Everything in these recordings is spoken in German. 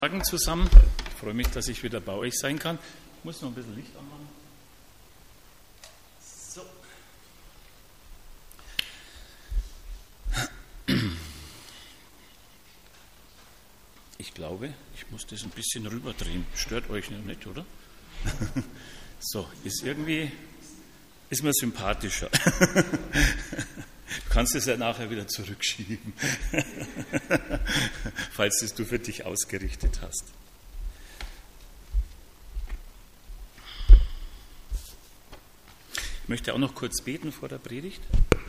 Morgen zusammen. Ich freue mich, dass ich wieder bei euch sein kann. Ich muss noch ein bisschen Licht anmachen. So. Ich glaube, ich muss das ein bisschen rüberdrehen. Stört euch nicht, oder? So, ist mir sympathischer. Du kannst es ja nachher wieder zurückschieben, falls es du für dich ausgerichtet hast. Ich möchte auch noch kurz beten vor der Predigt.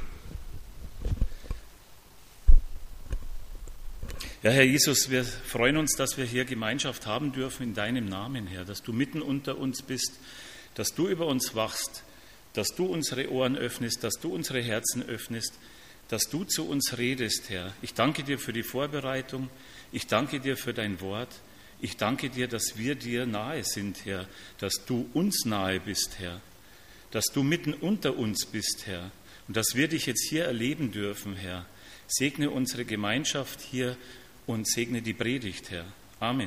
Ja, Herr Jesus, wir freuen uns, dass wir hier Gemeinschaft haben dürfen in deinem Namen, Herr, dass du mitten unter uns bist, dass du über uns wachst, dass du unsere Ohren öffnest, dass du unsere Herzen öffnest, dass du zu uns redest, Herr. Ich danke dir für die Vorbereitung, ich danke dir für dein Wort, ich danke dir, dass wir dir nahe sind, Herr, dass du uns nahe bist, Herr, dass du mitten unter uns bist, Herr, und dass wir dich jetzt hier erleben dürfen, Herr. Segne unsere Gemeinschaft hier und segne die Predigt, Herr. Amen.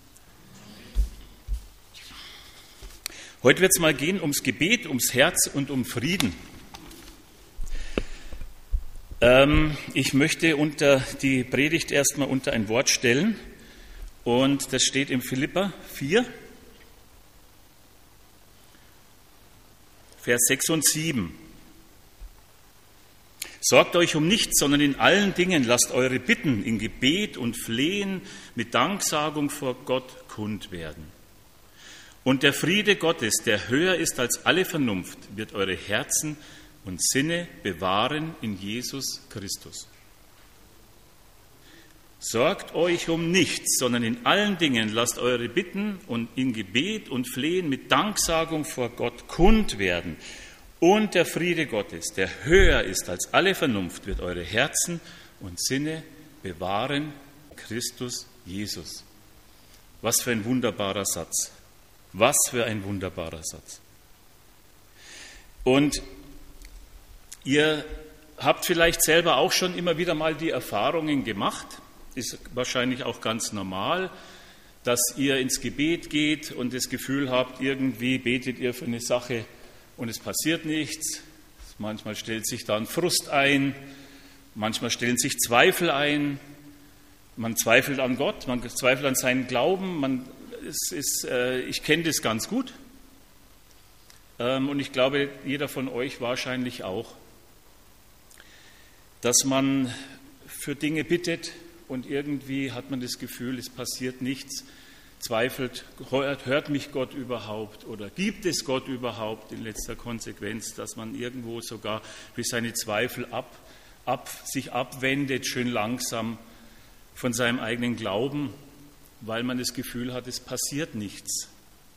Heute wird es mal gehen ums Gebet, ums Herz und um Frieden. Ich möchte die Predigt erstmal unter ein Wort stellen und das steht im Philipper 4, Vers 6 und 7. Sorgt euch um nichts, sondern in allen Dingen lasst eure Bitten in Gebet und Flehen mit Danksagung vor Gott kund werden. Und der Friede Gottes, der höher ist als alle Vernunft, wird eure Herzen und Sinne bewahren in Jesus Christus. Sorgt euch um nichts, sondern in allen Dingen lasst eure Bitten und in Gebet und Flehen mit Danksagung vor Gott kund werden. Und der Friede Gottes, der höher ist als alle Vernunft, wird eure Herzen und Sinne bewahren in Christus Jesus. Was für ein wunderbarer Satz. Was für ein wunderbarer Satz. Und ihr habt vielleicht selber auch schon immer wieder mal die Erfahrungen gemacht, ist wahrscheinlich auch ganz normal, dass ihr ins Gebet geht und das Gefühl habt, irgendwie betet ihr für eine Sache und es passiert nichts. Manchmal stellt sich dann Frust ein, manchmal stellen sich Zweifel ein, man zweifelt an Gott, man zweifelt an seinen Glauben, ich kenne das ganz gut und ich glaube, jeder von euch wahrscheinlich auch, dass man für Dinge bittet und irgendwie hat man das Gefühl, es passiert nichts, zweifelt, hört mich Gott überhaupt oder gibt es Gott überhaupt in letzter Konsequenz, dass man irgendwo sogar durch seine Zweifel sich abwendet, schön langsam von seinem eigenen Glauben, weil man das Gefühl hat, es passiert nichts.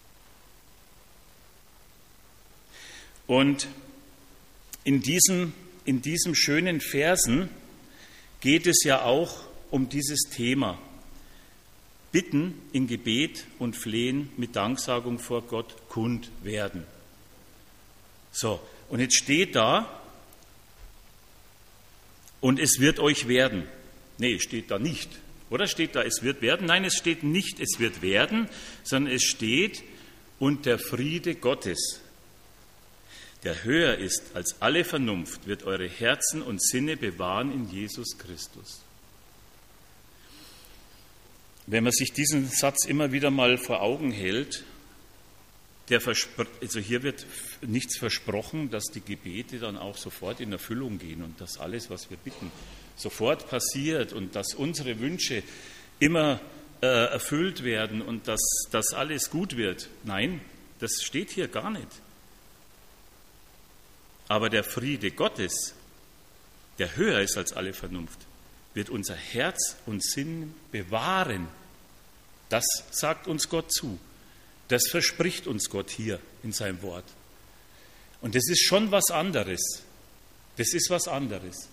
Und in diesen schönen Versen geht es ja auch um dieses Thema. Bitten in Gebet und Flehen mit Danksagung vor Gott kund werden. So, und jetzt steht da, und es wird euch werden. Nee, steht da nicht. Oder steht da, es wird werden? Nein, es steht nicht, es wird werden, sondern es steht, und der Friede Gottes, der höher ist als alle Vernunft, wird eure Herzen und Sinne bewahren in Jesus Christus. Wenn man sich diesen Satz immer wieder mal vor Augen hält, also hier wird nichts versprochen, dass die Gebete dann auch sofort in Erfüllung gehen und dass alles, was wir bitten, sofort passiert und dass unsere Wünsche immer erfüllt werden und dass alles gut wird. Nein, das steht hier gar nicht. Aber der Friede Gottes, der höher ist als alle Vernunft, wird unser Herz und Sinn bewahren. Das sagt uns Gott zu. Das verspricht uns Gott hier in seinem Wort. Und das ist schon was anderes. Das ist was anderes.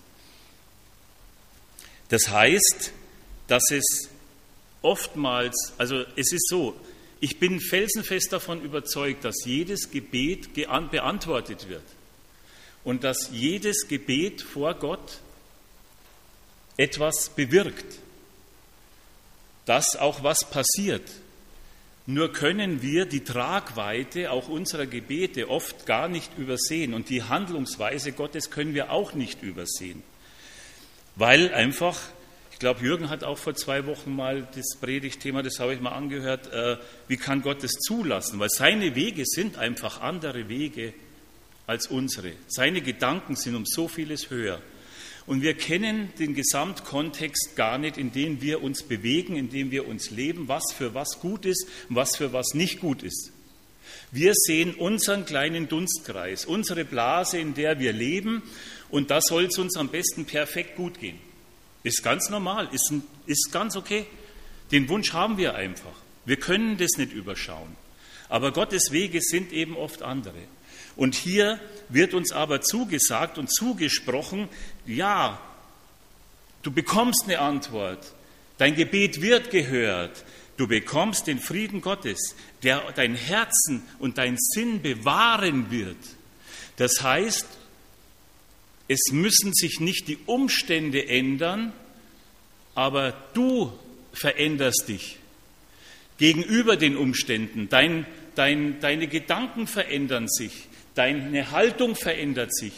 Das heißt, dass es oftmals, also es ist so, ich bin felsenfest davon überzeugt, dass jedes Gebet beantwortet wird und dass jedes Gebet vor Gott etwas bewirkt. dass auch was passiert. Nur können wir die Tragweite auch unserer Gebete oft gar nicht übersehen und die Handlungsweise Gottes können wir auch nicht übersehen, weil einfach, ich glaube, Jürgen hat auch vor 2 Wochen mal das Predigtthema, das habe ich mal angehört, wie kann Gott es zulassen, weil seine Wege sind einfach andere Wege als unsere. Seine Gedanken sind um so vieles höher. Und wir kennen den Gesamtkontext gar nicht, in dem wir uns bewegen, in dem wir uns leben, was für was gut ist und was für was nicht gut ist. Wir sehen unseren kleinen Dunstkreis, unsere Blase, in der wir leben, und da soll es uns am besten perfekt gut gehen. Ist ganz normal, ist ganz okay. Den Wunsch haben wir einfach. Wir können das nicht überschauen. Aber Gottes Wege sind eben oft andere. Und hier wird uns aber zugesagt und zugesprochen, ja, du bekommst eine Antwort, dein Gebet wird gehört, du bekommst den Frieden Gottes, der dein Herzen und dein Sinn bewahren wird. Das heißt, es müssen sich nicht die Umstände ändern, aber du veränderst dich gegenüber den Umständen. Deine Gedanken verändern sich. Deine Haltung verändert sich.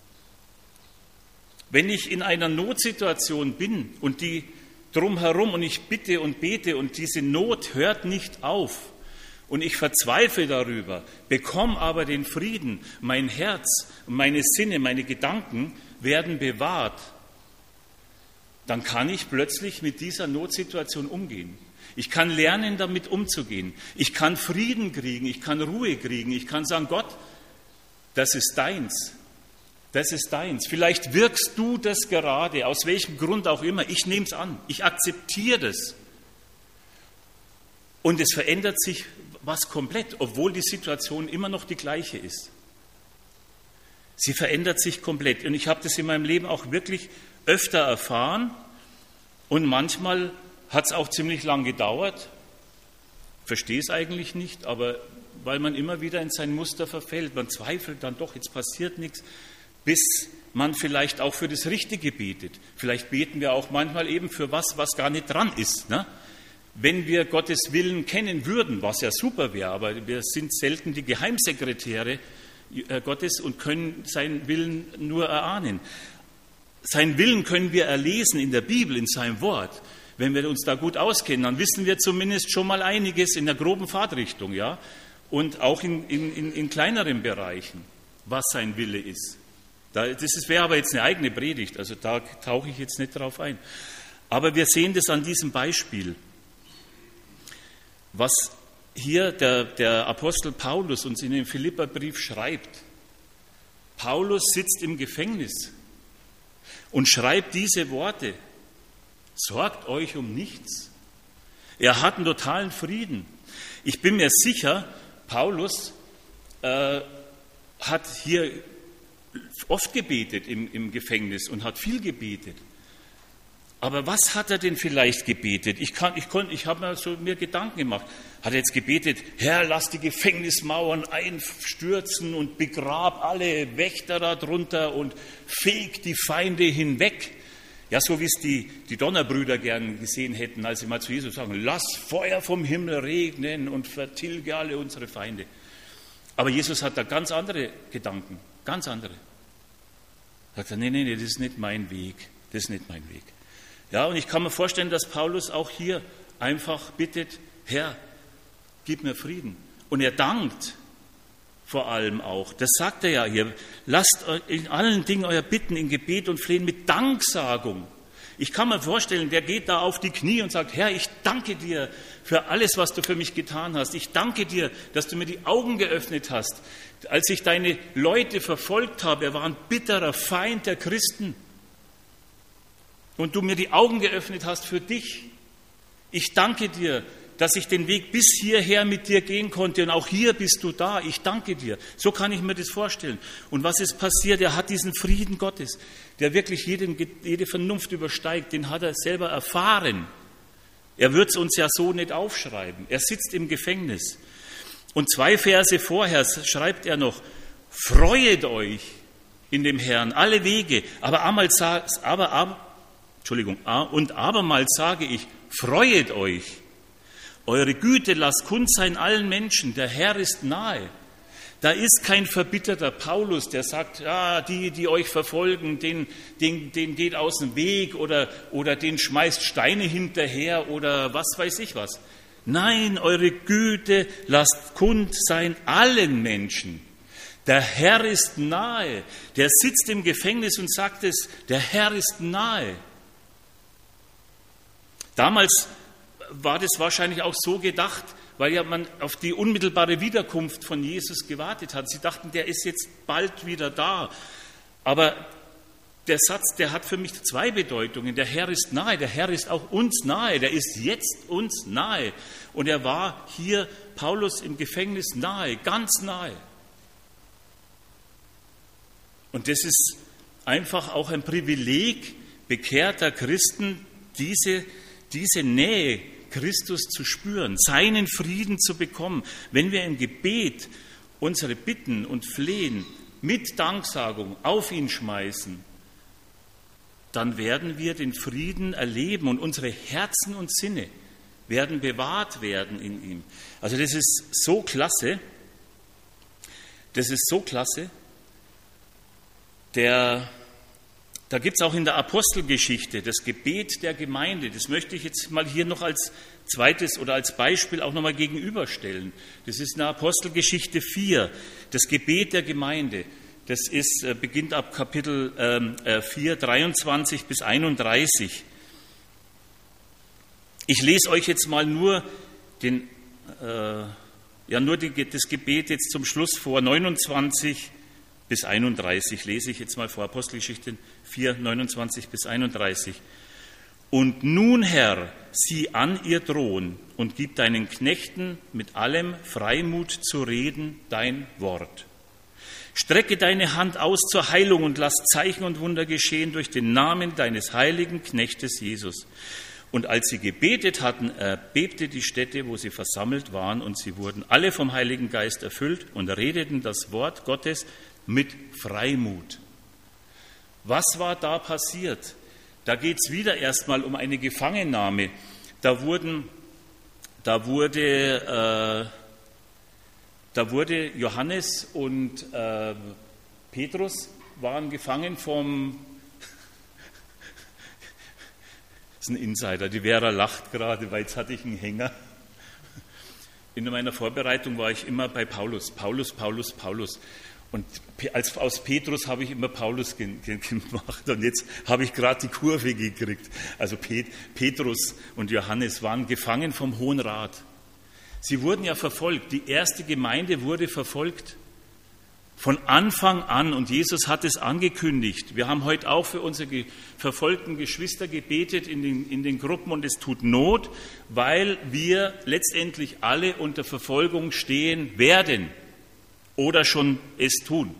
Wenn ich in einer Notsituation bin und die drumherum und ich bitte und bete und diese Not hört nicht auf und ich verzweifle darüber, bekomme aber den Frieden, mein Herz, meine Sinne, meine Gedanken werden bewahrt, dann kann ich plötzlich mit dieser Notsituation umgehen. Ich kann lernen, damit umzugehen. Ich kann Frieden kriegen, ich kann Ruhe kriegen, ich kann sagen, Gott, das ist deins. Das ist deins. Vielleicht wirkst du das gerade, aus welchem Grund auch immer. Ich nehme es an. Ich akzeptiere das. Und es verändert sich was komplett, obwohl die Situation immer noch die gleiche ist. Sie verändert sich komplett. Und ich habe das in meinem Leben auch wirklich öfter erfahren. Und manchmal hat es auch ziemlich lang gedauert. Verstehe es eigentlich nicht, aber weil man immer wieder in sein Muster verfällt. Man zweifelt dann doch, jetzt passiert nichts, bis man vielleicht auch für das Richtige betet. Vielleicht beten wir auch manchmal eben für was gar nicht dran ist. Ne? Wenn wir Gottes Willen kennen würden, was ja super wäre, aber wir sind selten die Geheimsekretäre Gottes und können seinen Willen nur erahnen. Seinen Willen können wir erlesen in der Bibel, in seinem Wort. Wenn wir uns da gut auskennen, dann wissen wir zumindest schon mal einiges in der groben Fahrtrichtung, ja, und auch in kleineren Bereichen, was sein Wille ist. Das wäre aber jetzt eine eigene Predigt, also da tauche ich jetzt nicht drauf ein. Aber wir sehen das an diesem Beispiel, was hier der Apostel Paulus uns in dem Philipperbrief schreibt. Paulus sitzt im Gefängnis und schreibt diese Worte: Sorgt euch um nichts. Er hat einen totalen Frieden. Ich bin mir sicher, Paulus hat hier oft gebetet im Gefängnis und hat viel gebetet. Aber was hat er denn vielleicht gebetet? Ich habe mir so Gedanken gemacht. Hat er jetzt gebetet, Herr, lass die Gefängnismauern einstürzen und begrab alle Wächter darunter und feg die Feinde hinweg? Ja, so wie es die Donnerbrüder gern gesehen hätten, als sie mal zu Jesus sagen, lass Feuer vom Himmel regnen und vertilge alle unsere Feinde. Aber Jesus hat da ganz andere Gedanken, ganz andere. Er sagt, nee, das ist nicht mein Weg, das ist nicht mein Weg. Ja, und ich kann mir vorstellen, dass Paulus auch hier einfach bittet, Herr, gib mir Frieden. Und er dankt vor allem auch. Das sagt er ja hier. Lasst in allen Dingen euer Bitten in Gebet und Flehen mit Danksagung. Ich kann mir vorstellen, der geht da auf die Knie und sagt, Herr, ich danke dir für alles, was du für mich getan hast. Ich danke dir, dass du mir die Augen geöffnet hast. Als ich deine Leute verfolgt habe, er war ein bitterer Feind der Christen. Und du mir die Augen geöffnet hast für dich. Ich danke dir, dass ich den Weg bis hierher mit dir gehen konnte und auch hier bist du da. Ich danke dir. So kann ich mir das vorstellen. Und was ist passiert? Er hat diesen Frieden Gottes, der wirklich jede Vernunft übersteigt. Den hat er selber erfahren. Er wird es uns ja so nicht aufschreiben. Er sitzt im Gefängnis. Und 2 Verse vorher schreibt er noch, freuet euch in dem Herrn alle Wege. Und abermals sage ich, freuet euch. Eure Güte lasst kund sein allen Menschen, der Herr ist nahe. Da ist kein verbitterter Paulus, der sagt, ja, die euch verfolgen, den geht aus dem Weg oder den schmeißt Steine hinterher oder was weiß ich was. Nein, eure Güte lasst kund sein allen Menschen. Der Herr ist nahe. Der sitzt im Gefängnis und sagt es, der Herr ist nahe. Damals war das wahrscheinlich auch so gedacht, weil ja man auf die unmittelbare Wiederkunft von Jesus gewartet hat. Sie dachten, der ist jetzt bald wieder da. Aber der Satz, der hat für mich zwei Bedeutungen. Der Herr ist nahe, der Herr ist auch uns nahe, der ist jetzt uns nahe. Und er war hier, Paulus, im Gefängnis nahe, ganz nahe. Und das ist einfach auch ein Privileg bekehrter Christen, diese Nähe Christus zu spüren, seinen Frieden zu bekommen. Wenn wir im Gebet unsere Bitten und Flehen mit Danksagung auf ihn schmeißen, dann werden wir den Frieden erleben und unsere Herzen und Sinne werden bewahrt werden in ihm. Also das ist so klasse. Das ist so klasse. Da gibt es auch in der Apostelgeschichte das Gebet der Gemeinde. Das möchte ich jetzt mal hier noch als zweites oder als Beispiel auch nochmal gegenüberstellen. Das ist in der Apostelgeschichte 4, das Gebet der Gemeinde. Das beginnt ab Kapitel 4, 23 bis 31. Ich lese euch jetzt mal nur das Gebet jetzt zum Schluss vor, 29 bis 31 lese ich jetzt mal vor, Apostelgeschichte 4, 29 bis 31. Und nun, Herr, sieh an ihr Drohen und gib deinen Knechten mit allem Freimut zu reden dein Wort. Strecke deine Hand aus zur Heilung und lass Zeichen und Wunder geschehen durch den Namen deines heiligen Knechtes Jesus. Und als sie gebetet hatten, erbebte die Stätte, wo sie versammelt waren, und sie wurden alle vom Heiligen Geist erfüllt und redeten das Wort Gottes mit Freimut. Was war da passiert? Da geht es wieder erstmal um eine Gefangennahme. Da wurde Johannes und Petrus waren gefangen vom, das ist ein Insider, die Vera lacht gerade, weil jetzt hatte ich einen Hänger. In meiner Vorbereitung war ich immer bei Paulus. Und aus Petrus habe ich immer Paulus gemacht und jetzt habe ich gerade die Kurve gekriegt. Also Petrus und Johannes waren gefangen vom Hohen Rat. Sie wurden ja verfolgt. Die erste Gemeinde wurde verfolgt von Anfang an und Jesus hat es angekündigt. Wir haben heute auch für unsere verfolgten Geschwister gebetet in den Gruppen und es tut Not, weil wir letztendlich alle unter Verfolgung stehen werden. Oder schon es tun.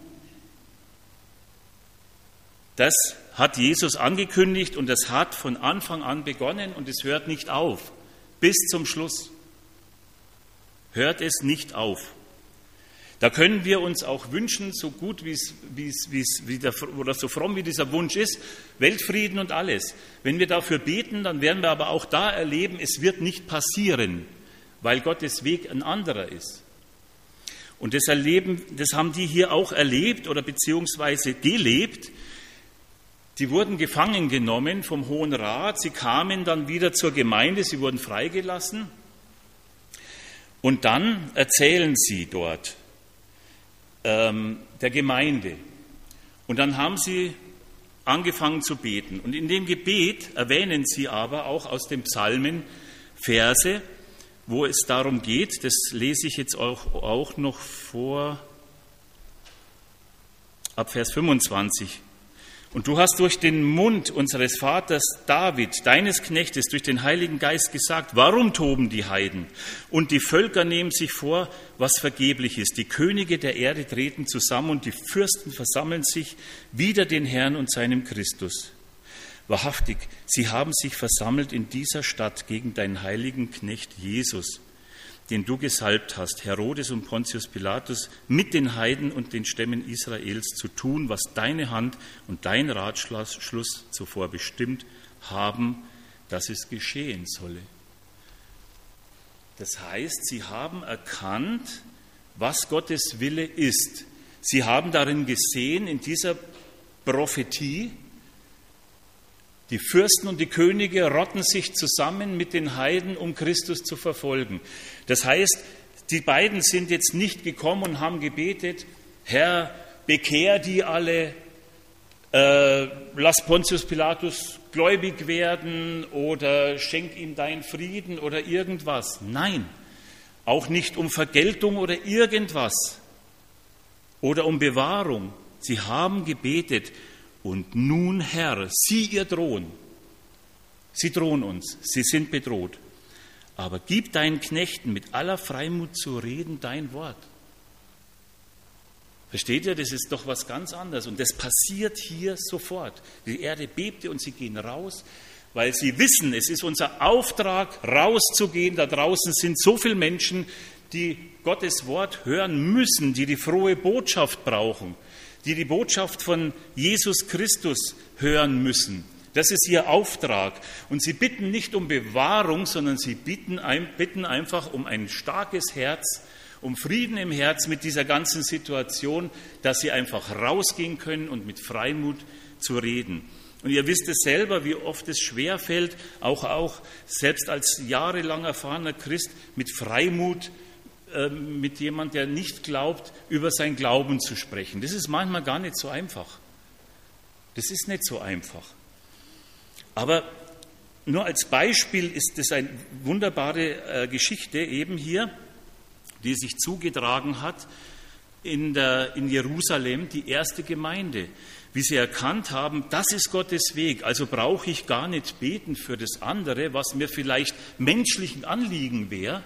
Das hat Jesus angekündigt und das hat von Anfang an begonnen und es hört nicht auf. Bis zum Schluss. Hört es nicht auf. Da können wir uns auch wünschen, so gut oder so fromm wie dieser Wunsch ist, Weltfrieden und alles. Wenn wir dafür beten, dann werden wir aber auch da erleben, es wird nicht passieren, weil Gottes Weg ein anderer ist. Und das haben die hier auch erlebt oder beziehungsweise gelebt. Die wurden gefangen genommen vom Hohen Rat. Sie kamen dann wieder zur Gemeinde. Sie wurden freigelassen. Und dann erzählen sie dort der Gemeinde. Und dann haben sie angefangen zu beten. Und in dem Gebet erwähnen sie aber auch aus den Psalmen Verse, wo es darum geht, das lese ich jetzt auch noch vor, ab Vers 25. Und du hast durch den Mund unseres Vaters David, deines Knechtes, durch den Heiligen Geist gesagt, warum toben die Heiden? Und die Völker nehmen sich vor, was vergeblich ist. Die Könige der Erde treten zusammen und die Fürsten versammeln sich wider den Herrn und seinem Christus. Wahrhaftig, sie haben sich versammelt in dieser Stadt gegen deinen heiligen Knecht Jesus, den du gesalbt hast, Herodes und Pontius Pilatus, mit den Heiden und den Stämmen Israels zu tun, was deine Hand und dein Ratschluss zuvor bestimmt haben, dass es geschehen solle. Das heißt, sie haben erkannt, was Gottes Wille ist. Sie haben darin gesehen, in dieser Prophetie, die Fürsten und die Könige rotten sich zusammen mit den Heiden, um Christus zu verfolgen. Das heißt, die beiden sind jetzt nicht gekommen und haben gebetet, Herr, bekehr die alle, lass Pontius Pilatus gläubig werden oder schenk ihm deinen Frieden oder irgendwas. Nein, auch nicht um Vergeltung oder irgendwas oder um Bewahrung. Sie haben gebetet, und nun, Herr, sieh ihr drohen. Sie drohen uns, sie sind bedroht. Aber gib deinen Knechten mit aller Freimut zu reden dein Wort. Versteht ihr, das ist doch was ganz anderes. Und das passiert hier sofort. Die Erde bebte und sie gehen raus, weil sie wissen, es ist unser Auftrag, rauszugehen. Da draußen sind so viele Menschen, die Gottes Wort hören müssen, die die frohe Botschaft brauchen, die die Botschaft von Jesus Christus hören müssen. Das ist ihr Auftrag. Und sie bitten nicht um Bewahrung, sondern sie bitten einfach um ein starkes Herz, um Frieden im Herz mit dieser ganzen Situation, dass sie einfach rausgehen können und mit Freimut zu reden. Und ihr wisst es selber, wie oft es schwerfällt, auch selbst als jahrelang erfahrener Christ, mit Freimut mit jemand, der nicht glaubt, über sein Glauben zu sprechen. Das ist manchmal gar nicht so einfach. Das ist nicht so einfach. Aber nur als Beispiel ist das eine wunderbare Geschichte eben hier, die sich zugetragen hat in Jerusalem, die erste Gemeinde. Wie sie erkannt haben, das ist Gottes Weg, also brauche ich gar nicht beten für das andere, was mir vielleicht menschlichen Anliegen wäre,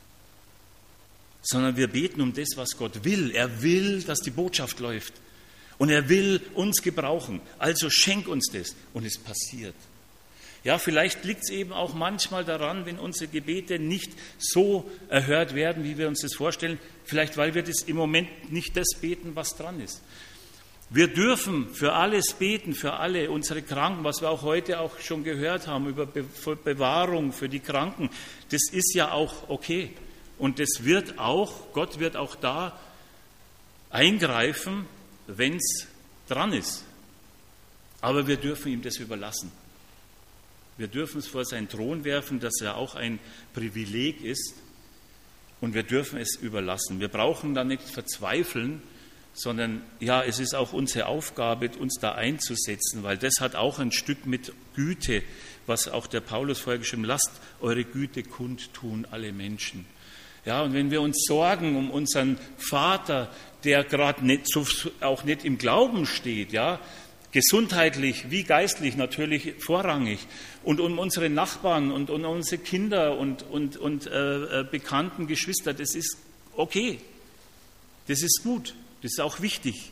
sondern wir beten um das, was Gott will. Er will, dass die Botschaft läuft. Und er will uns gebrauchen. Also schenk uns das. Und es passiert. Ja, vielleicht liegt es eben auch manchmal daran, wenn unsere Gebete nicht so erhört werden, wie wir uns das vorstellen. Vielleicht, weil wir das im Moment nicht das beten, was dran ist. Wir dürfen für alles beten, für alle unsere Kranken, was wir auch heute auch schon gehört haben, über Bewahrung für die Kranken. Das ist ja auch okay. Und Gott wird auch da eingreifen, wenn es dran ist. Aber wir dürfen ihm das überlassen. Wir dürfen es vor seinen Thron werfen, dass er auch ein Privileg ist. Und wir dürfen es überlassen. Wir brauchen da nicht verzweifeln, sondern ja, es ist auch unsere Aufgabe, uns da einzusetzen, weil das hat auch ein Stück mit Güte, was auch der Paulus vorher geschrieben hat, lasst eure Güte kundtun, alle Menschen. Ja, und wenn wir uns sorgen um unseren Vater, der gerade auch nicht im Glauben steht, ja, gesundheitlich wie geistlich natürlich vorrangig, und um unsere Nachbarn und um unsere Kinder und bekannten Geschwister, das ist okay, das ist gut, das ist auch wichtig.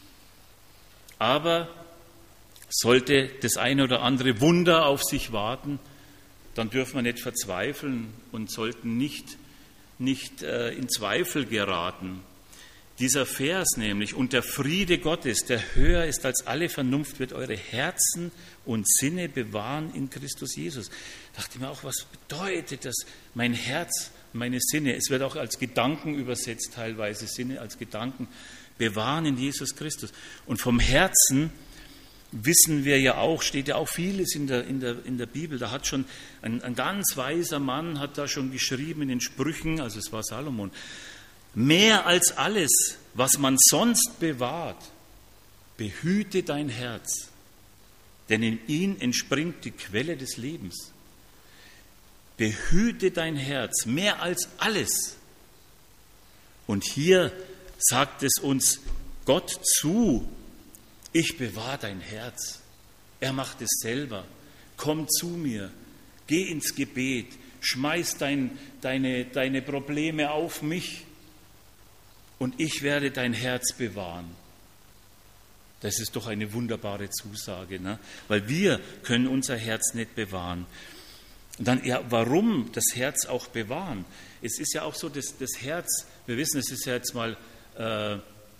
Aber sollte das eine oder andere Wunder auf sich warten, dann dürfen wir nicht verzweifeln und sollten nicht in Zweifel geraten. Dieser Vers nämlich, und der Friede Gottes, der höher ist als alle Vernunft, wird eure Herzen und Sinne bewahren in Christus Jesus. Da dachte ich mir auch, was bedeutet das? Mein Herz, meine Sinne, es wird auch als Gedanken übersetzt teilweise, Sinne als Gedanken, bewahren in Jesus Christus. Und vom Herzen wissen wir ja auch, steht ja auch vieles in der Bibel. Da hat schon ein ganz weiser Mann, hat da schon geschrieben in den Sprüchen, also es war Salomon, mehr als alles, was man sonst bewahrt, behüte dein Herz, denn in ihm entspringt die Quelle des Lebens. Behüte dein Herz, mehr als alles. Und hier sagt es uns Gott zu, ich bewahre dein Herz. Er macht es selber. Komm zu mir, geh ins Gebet, schmeiß deine Probleme auf mich und ich werde dein Herz bewahren. Das ist doch eine wunderbare Zusage, ne? Weil wir können unser Herz nicht bewahren. Und dann, ja, warum das Herz auch bewahren? Es ist ja auch so, dass das Herz, wir wissen, es ist ja jetzt mal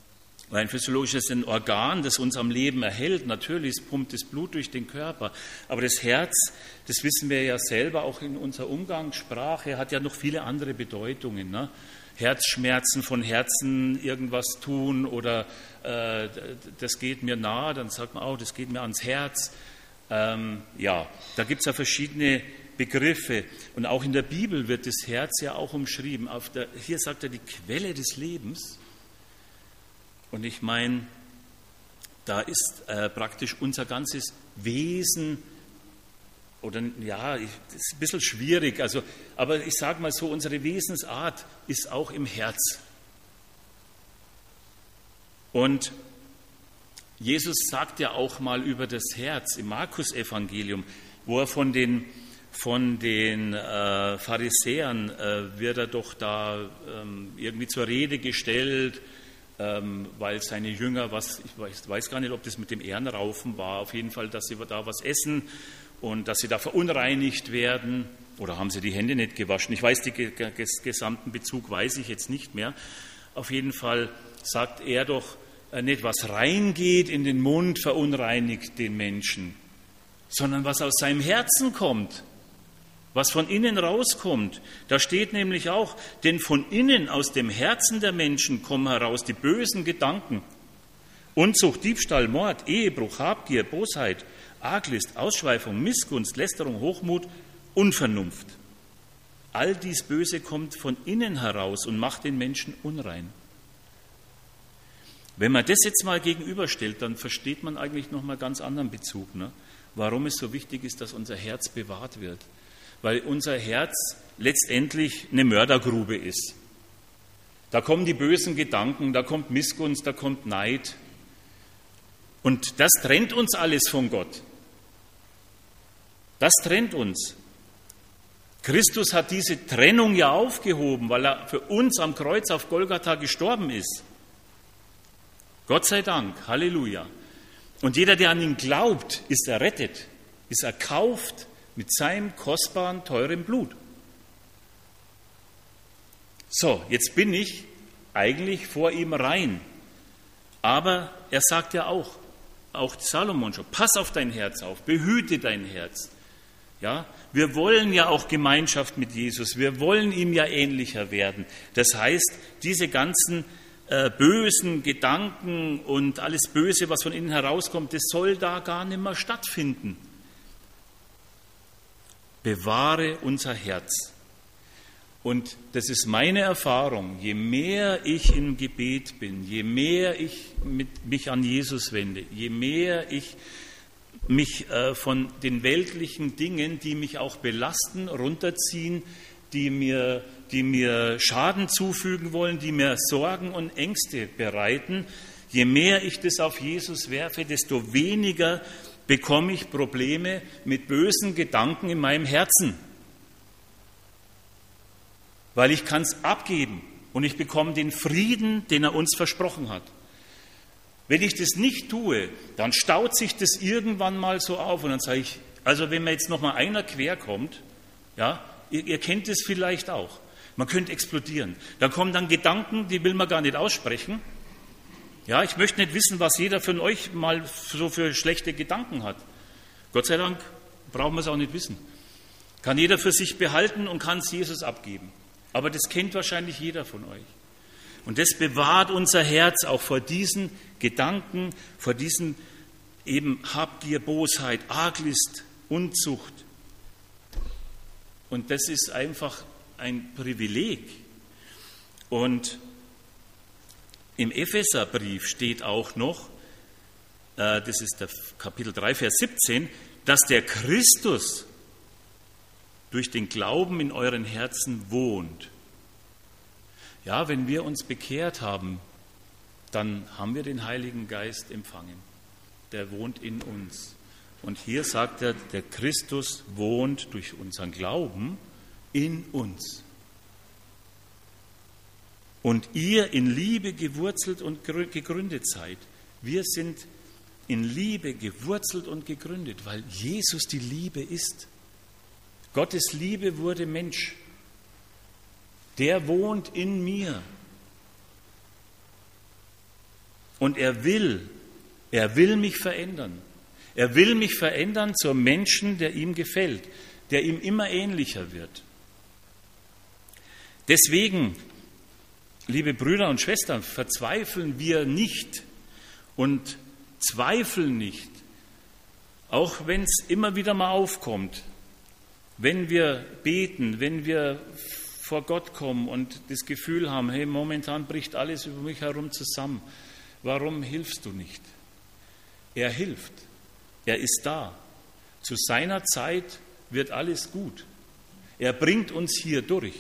Rein physiologisch ist ein Organ, das uns am Leben erhält. Natürlich pumpt das Blut durch den Körper. Aber das Herz, das wissen wir ja selber, auch in unserer Umgangssprache, hat ja noch viele andere Bedeutungen. Ne? Herzschmerzen, von Herzen irgendwas tun oder das geht mir nahe, dann sagt man auch, das geht mir ans Herz. Ja, da gibt es ja verschiedene Begriffe. Und auch in der Bibel wird das Herz ja auch umschrieben. Hier sagt er die Quelle des Lebens. Und ich meine, da ist praktisch unser ganzes Wesen, oder ja, das ist ein bisschen schwierig, aber ich sage mal so, unsere Wesensart ist auch im Herz. Und Jesus sagt ja auch mal über das Herz im Markus-Evangelium, wo er von den Pharisäern wird er doch da irgendwie zur Rede gestellt, weil seine Jünger ich weiß gar nicht, ob das mit dem Ehrenraufen war, auf jeden Fall, dass sie da was essen und dass sie da verunreinigt werden. Oder haben sie die Hände nicht gewaschen? Ich weiß, den gesamten Bezug weiß ich jetzt nicht mehr. Auf jeden Fall sagt er doch nicht, was reingeht in den Mund, verunreinigt den Menschen, sondern was aus seinem Herzen kommt. Was von innen rauskommt, da steht nämlich auch, denn von innen aus dem Herzen der Menschen kommen heraus die bösen Gedanken. Unzucht, Diebstahl, Mord, Ehebruch, Habgier, Bosheit, Arglist, Ausschweifung, Missgunst, Lästerung, Hochmut, Unvernunft. All dies Böse kommt von innen heraus und macht den Menschen unrein. Wenn man das jetzt mal gegenüberstellt, dann versteht man eigentlich noch mal ganz anderen Bezug, ne? Warum es so wichtig ist, dass unser Herz bewahrt wird. Weil unser Herz letztendlich eine Mördergrube ist. Da kommen die bösen Gedanken, da kommt Missgunst, da kommt Neid. Und das trennt uns alles von Gott. Das trennt uns. Christus hat diese Trennung ja aufgehoben, weil er für uns am Kreuz auf Golgatha gestorben ist. Gott sei Dank, Halleluja. Und jeder, der an ihn glaubt, ist errettet, ist erkauft mit seinem kostbaren, teuren Blut. So, jetzt bin ich eigentlich vor ihm rein. Aber er sagt ja auch Salomon schon, pass auf dein Herz auf, behüte dein Herz. Ja, wir wollen ja auch Gemeinschaft mit Jesus, wir wollen ihm ja ähnlicher werden. Das heißt, diese ganzen bösen Gedanken und alles Böse, was von innen herauskommt, das soll da gar nicht mehr stattfinden. Bewahre unser Herz. Und das ist meine Erfahrung, je mehr ich im Gebet bin, je mehr ich mich an Jesus wende, je mehr ich mich von den weltlichen Dingen, die mich auch belasten, runterziehen, die mir Schaden zufügen wollen, die mir Sorgen und Ängste bereiten, je mehr ich das auf Jesus werfe, desto weniger bekomme ich Probleme mit bösen Gedanken in meinem Herzen. Weil ich kann es abgeben und ich bekomme den Frieden, den er uns versprochen hat. Wenn ich das nicht tue, dann staut sich das irgendwann mal so auf und dann sage ich, also wenn mir jetzt noch mal einer quer kommt, ja, ihr kennt es vielleicht auch, man könnte explodieren. Da kommen dann Gedanken, die will man gar nicht aussprechen. Ja, ich möchte nicht wissen, was jeder von euch mal so für schlechte Gedanken hat. Gott sei Dank brauchen wir es auch nicht wissen. Kann jeder für sich behalten und kann es Jesus abgeben. Aber das kennt wahrscheinlich jeder von euch. Und das bewahrt unser Herz auch vor diesen Gedanken, vor diesen eben Habgier, Bosheit, Arglist, Unzucht. Und das ist einfach ein Privileg. Und im Epheserbrief steht auch noch, das ist der Kapitel 3, Vers 17, dass der Christus durch den Glauben in euren Herzen wohnt. Ja, wenn wir uns bekehrt haben, dann haben wir den Heiligen Geist empfangen. Der wohnt in uns. Und hier sagt er, der Christus wohnt durch unseren Glauben in uns. Und ihr in Liebe gewurzelt und gegründet seid. Wir sind in Liebe gewurzelt und gegründet, weil Jesus die Liebe ist. Gottes Liebe wurde Mensch. Der wohnt in mir. Und er will mich verändern. Er will mich verändern zum Menschen, der ihm gefällt, der ihm immer ähnlicher wird. Deswegen, liebe Brüder und Schwestern, verzweifeln wir nicht und zweifeln nicht, auch wenn es immer wieder mal aufkommt, wenn wir beten, wenn wir vor Gott kommen und das Gefühl haben, hey, momentan bricht alles über mich herum zusammen. Warum hilfst du nicht? Er hilft. Er ist da. Zu seiner Zeit wird alles gut. Er bringt uns hier durch.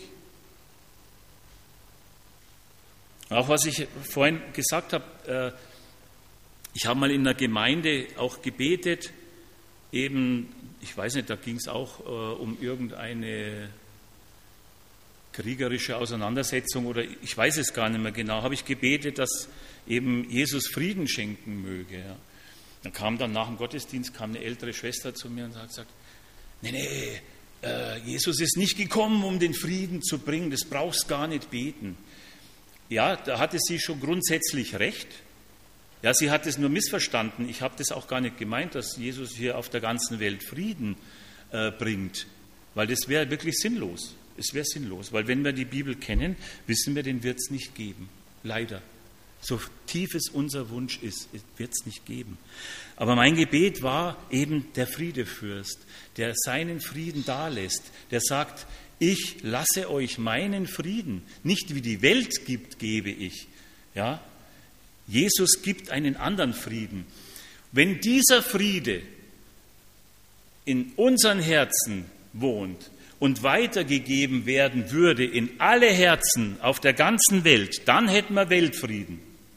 Auch was ich vorhin gesagt habe, ich habe mal in der Gemeinde auch gebetet, eben, ich weiß nicht, da ging es auch um irgendeine kriegerische Auseinandersetzung oder ich weiß es gar nicht mehr genau, habe ich gebetet, dass eben Jesus Frieden schenken möge. Ja. Dann kam dann nach dem Gottesdienst eine ältere Schwester zu mir und hat gesagt, nee, Jesus ist nicht gekommen, um den Frieden zu bringen, das brauchst gar nicht beten. Ja, da hatte sie schon grundsätzlich recht. Ja, sie hat es nur missverstanden. Ich habe das auch gar nicht gemeint, dass Jesus hier auf der ganzen Welt Frieden bringt, weil das wäre wirklich sinnlos. Es wäre sinnlos, weil wenn wir die Bibel kennen, wissen wir, den wird es nicht geben. Leider. So tief es unser Wunsch ist, wird es nicht geben. Aber mein Gebet war eben der Friedefürst, der seinen Frieden dalässt, der sagt, ich lasse euch meinen Frieden, nicht wie die Welt gibt, gebe ich. Ja? Jesus gibt einen anderen Frieden. Wenn dieser Friede in unseren Herzen wohnt und weitergegeben werden würde in alle Herzen auf der ganzen Welt, dann hätten wir Weltfrieden.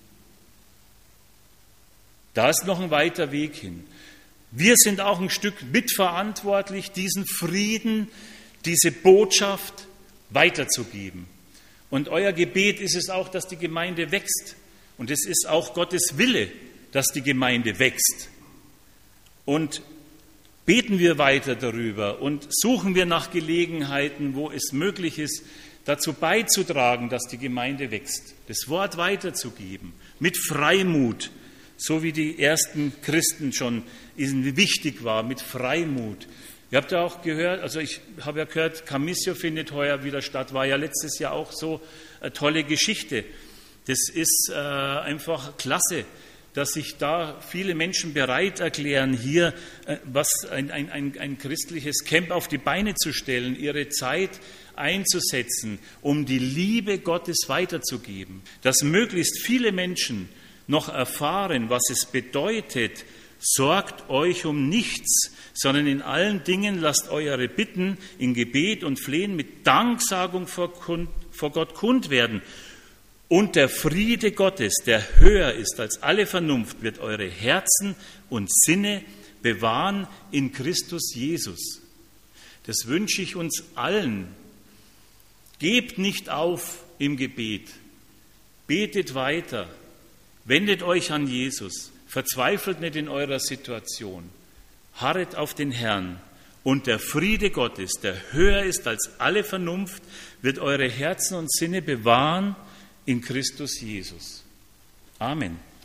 Da ist noch ein weiter Weg hin. Wir sind auch ein Stück mitverantwortlich, diesen Frieden, diese Botschaft weiterzugeben. Und euer Gebet ist es auch, dass die Gemeinde wächst. Und es ist auch Gottes Wille, dass die Gemeinde wächst. Und beten wir weiter darüber und suchen wir nach Gelegenheiten, wo es möglich ist, dazu beizutragen, dass die Gemeinde wächst. Das Wort weiterzugeben, mit Freimut, so wie die ersten Christen schon ihnen wichtig war, mit Freimut. Ihr habt ja auch gehört, also ich habe ja gehört, Camissio findet heuer wieder statt, war ja letztes Jahr auch so eine tolle Geschichte. Das ist einfach klasse, dass sich da viele Menschen bereit erklären, hier ein christliches Camp auf die Beine zu stellen, ihre Zeit einzusetzen, um die Liebe Gottes weiterzugeben, dass möglichst viele Menschen noch erfahren, was es bedeutet, sorgt euch um nichts, sondern in allen Dingen lasst eure Bitten in Gebet und Flehen mit Danksagung vor Gott kund werden. Und der Friede Gottes, der höher ist als alle Vernunft, wird eure Herzen und Sinne bewahren in Christus Jesus. Das wünsche ich uns allen. Gebt nicht auf im Gebet. Betet weiter. Wendet euch an Jesus. Verzweifelt nicht in eurer Situation. Harret auf den Herrn. Und der Friede Gottes, der höher ist als alle Vernunft, wird eure Herzen und Sinne bewahren in Christus Jesus. Amen.